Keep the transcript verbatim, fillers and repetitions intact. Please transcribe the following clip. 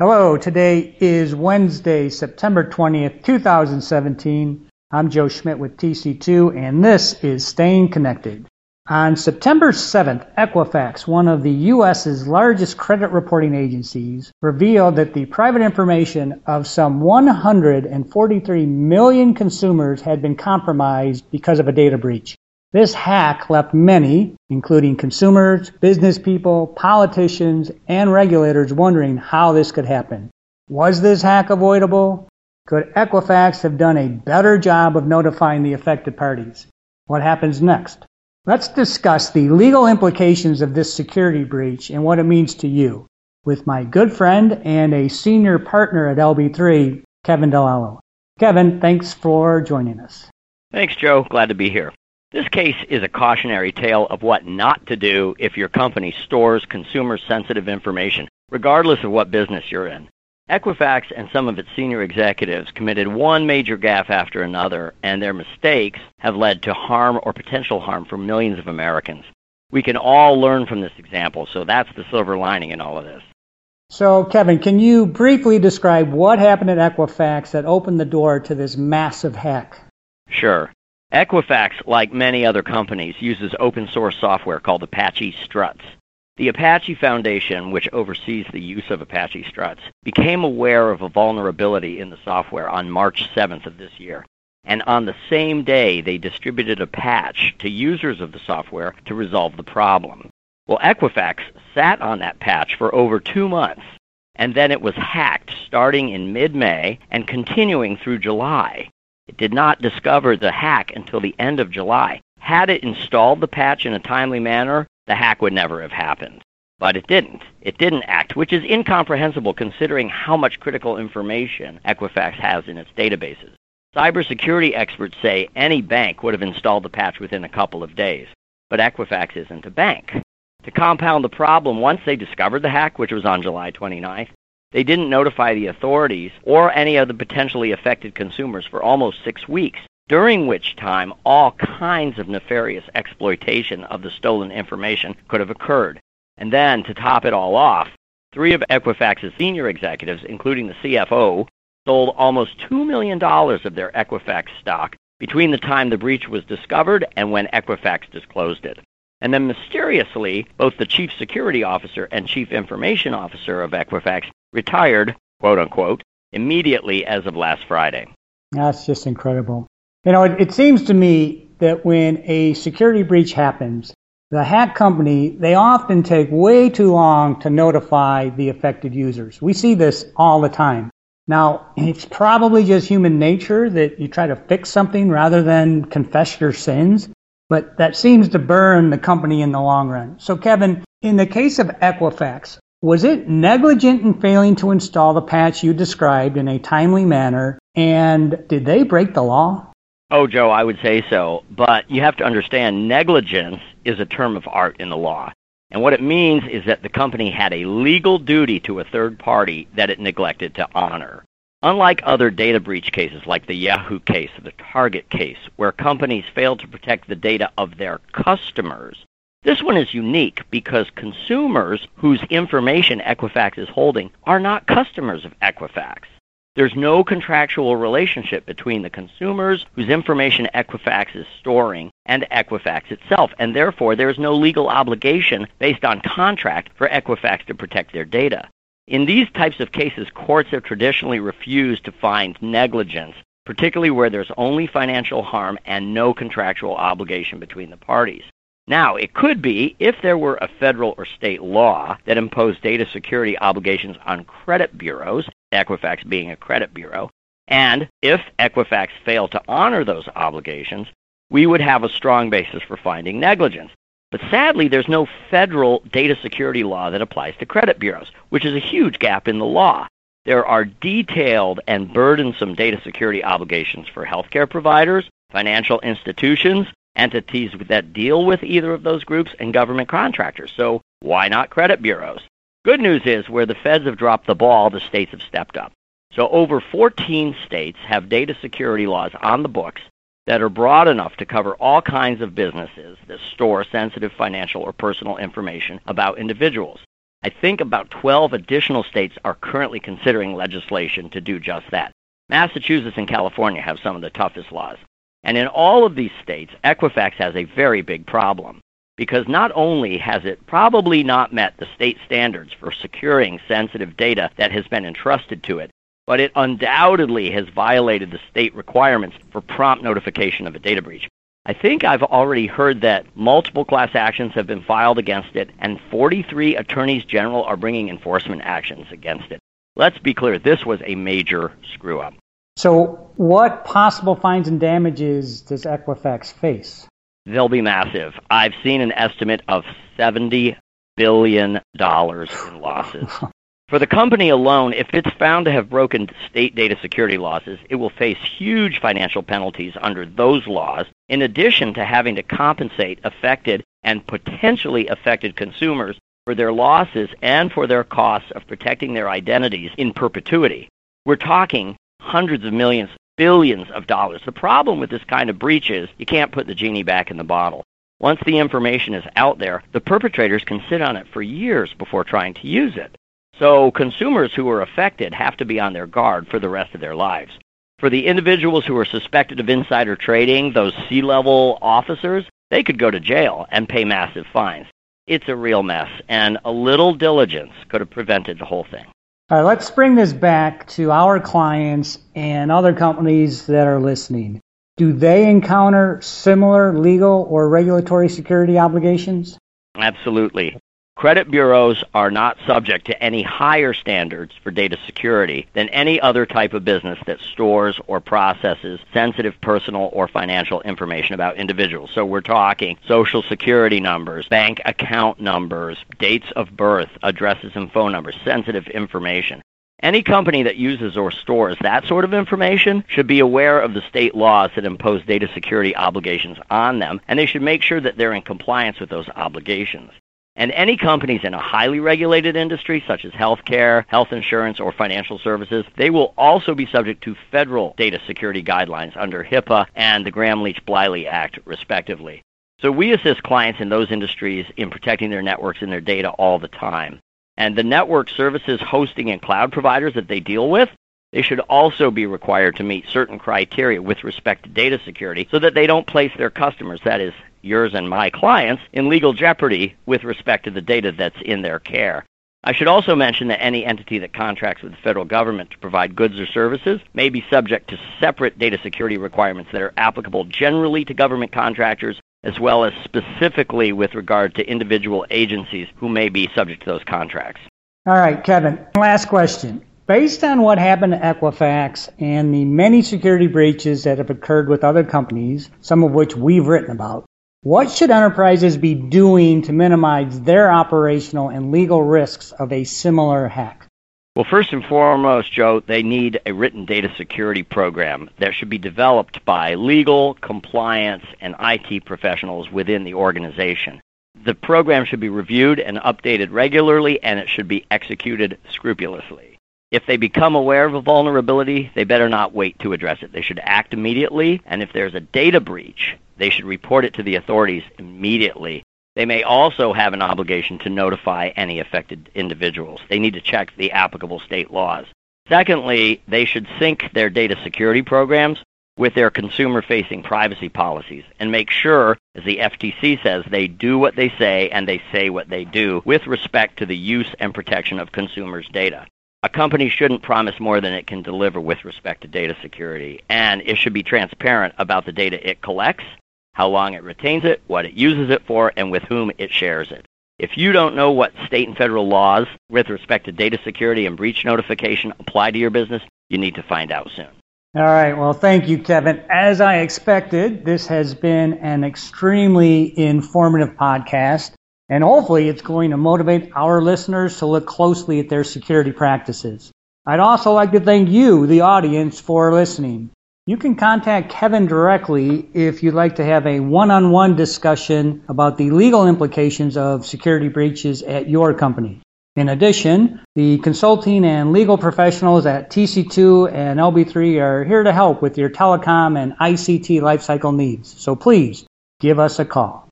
Hello, today is Wednesday, September twentieth, two thousand seventeen. I'm Joe Schmidt with T C two, and this is Staying Connected. On September seventh, Equifax, one of the U S's largest credit reporting agencies, revealed that the private information of some one hundred forty-three million consumers had been compromised because of a data breach. This hack left many, including consumers, business people, politicians, and regulators, wondering how this could happen. Was this hack avoidable? Could Equifax have done a better job of notifying the affected parties? What happens next? Let's discuss the legal implications of this security breach and what it means to you with my good friend and a senior partner at L B three, Kevin DeLallo. Kevin, thanks for joining us. Thanks, Joe. Glad to be here. This case is a cautionary tale of what not to do if your company stores consumer-sensitive information, regardless of what business you're in. Equifax and some of its senior executives committed one major gaffe after another, and their mistakes have led to harm or potential harm for millions of Americans. We can all learn from this example, so that's the silver lining in all of this. So, Kevin, can you briefly describe what happened at Equifax that opened the door to this massive hack? Sure. Equifax, like many other companies, uses open-source software called Apache Struts. The Apache Foundation, which oversees the use of Apache Struts, became aware of a vulnerability in the software on March seventh of this year. And on the same day, they distributed a patch to users of the software to resolve the problem. Well, Equifax sat on that patch for over two months, and then it was hacked starting in mid-May and continuing through July. It did not discover the hack until the end of July. Had it installed the patch in a timely manner, the hack would never have happened. But it didn't. It didn't act, which is incomprehensible considering how much critical information Equifax has in its databases. Cybersecurity experts say any bank would have installed the patch within a couple of days, but Equifax isn't a bank. To compound the problem, once they discovered the hack, which was on July twenty-ninth, they didn't notify the authorities or any of the potentially affected consumers for almost six weeks, during which time all kinds of nefarious exploitation of the stolen information could have occurred. And then, to top it all off, three of Equifax's senior executives, including the C F O, sold almost two million dollars of their Equifax stock between the time the breach was discovered and when Equifax disclosed it. And then mysteriously, both the Chief Security Officer and Chief Information Officer of Equifax retired, quote-unquote, immediately as of last Friday. That's just incredible. You know, it, it seems to me that when a security breach happens, the hack company, they often take way too long to notify the affected users. We see this all the time. Now, it's probably just human nature that you try to fix something rather than confess your sins, but that seems to burn the company in the long run. So, Kevin, in the case of Equifax, was it negligent in failing to install the patch you described in a timely manner, and did they break the law? Oh, Joe, I would say so, but you have to understand negligence is a term of art in the law. And what it means is that the company had a legal duty to a third party that it neglected to honor. Unlike other data breach cases like the Yahoo case or the Target case, where companies failed to protect the data of their customers, this one is unique because consumers whose information Equifax is holding are not customers of Equifax. There's no contractual relationship between the consumers whose information Equifax is storing and Equifax itself, and therefore there is no legal obligation based on contract for Equifax to protect their data. In these types of cases, courts have traditionally refused to find negligence, particularly where there's only financial harm and no contractual obligation between the parties. Now, it could be if there were a federal or state law that imposed data security obligations on credit bureaus, Equifax being a credit bureau, and if Equifax failed to honor those obligations, we would have a strong basis for finding negligence. But sadly, there's no federal data security law that applies to credit bureaus, which is a huge gap in the law. There are detailed and burdensome data security obligations for healthcare providers, financial institutions, entities that deal with either of those groups, and government contractors. So why not credit bureaus? Good news is where the feds have dropped the ball, the states have stepped up. So over fourteen states have data security laws on the books that are broad enough to cover all kinds of businesses that store sensitive financial or personal information about individuals. I think about twelve additional states are currently considering legislation to do just that. Massachusetts and California have some of the toughest laws. And in all of these states, Equifax has a very big problem, because not only has it probably not met the state standards for securing sensitive data that has been entrusted to it, but it undoubtedly has violated the state requirements for prompt notification of a data breach. I think I've already heard that multiple class actions have been filed against it, and forty-three attorneys general are bringing enforcement actions against it. Let's be clear, this was a major screw-up. So what possible fines and damages does Equifax face? They'll be massive. I've seen an estimate of seventy billion dollars in losses. For the company alone, if it's found to have broken state data security laws, it will face huge financial penalties under those laws, in addition to having to compensate affected and potentially affected consumers for their losses and for their costs of protecting their identities in perpetuity. We're talking hundreds of millions, billions of dollars. The problem with this kind of breach is you can't put the genie back in the bottle. Once the information is out there, the perpetrators can sit on it for years before trying to use it. So consumers who are affected have to be on their guard for the rest of their lives. For the individuals who are suspected of insider trading, those C-level officers, they could go to jail and pay massive fines. It's a real mess, and a little diligence could have prevented the whole thing. All right, let's bring this back to our clients and other companies that are listening. Do they encounter similar legal or regulatory security obligations? Absolutely. Credit bureaus are not subject to any higher standards for data security than any other type of business that stores or processes sensitive personal or financial information about individuals. So we're talking social security numbers, bank account numbers, dates of birth, addresses and phone numbers, sensitive information. Any company that uses or stores that sort of information should be aware of the state laws that impose data security obligations on them, and they should make sure that they're in compliance with those obligations. And any companies in a highly regulated industry, such as healthcare, health insurance, or financial services, they will also be subject to federal data security guidelines under HIPAA and the Gramm-Leach-Bliley Act, respectively. So we assist clients in those industries in protecting their networks and their data all the time. And the network services, hosting, and cloud providers that they deal with, they should also be required to meet certain criteria with respect to data security so that they don't place their customers, that is, yours and my clients, in legal jeopardy with respect to the data that's in their care. I should also mention that any entity that contracts with the federal government to provide goods or services may be subject to separate data security requirements that are applicable generally to government contractors, as well as specifically with regard to individual agencies who may be subject to those contracts. All right, Kevin, last question. Based on what happened to Equifax and the many security breaches that have occurred with other companies, some of which we've written about, what should enterprises be doing to minimize their operational and legal risks of a similar hack? Well, first and foremost, Joe, they need a written data security program that should be developed by legal, compliance, and I T professionals within the organization. The program should be reviewed and updated regularly, and it should be executed scrupulously. If they become aware of a vulnerability, they better not wait to address it. They should act immediately, and if there's a data breach, they should report it to the authorities immediately. They may also have an obligation to notify any affected individuals. They need to check the applicable state laws. Secondly, they should sync their data security programs with their consumer-facing privacy policies and make sure, as the F T C says, they do what they say and they say what they do with respect to the use and protection of consumers' data. A company shouldn't promise more than it can deliver with respect to data security, and it should be transparent about the data it collects, how long it retains it, what it uses it for, and with whom it shares it. If you don't know what state and federal laws with respect to data security and breach notification apply to your business, you need to find out soon. All right. Well, thank you, Kevin. As I expected, this has been an extremely informative podcast, and hopefully it's going to motivate our listeners to look closely at their security practices. I'd also like to thank you, the audience, for listening. You can contact Kevin directly if you'd like to have a one-on-one discussion about the legal implications of security breaches at your company. In addition, the consulting and legal professionals at T C two and L B three are here to help with your telecom and I C T lifecycle needs. So please give us a call.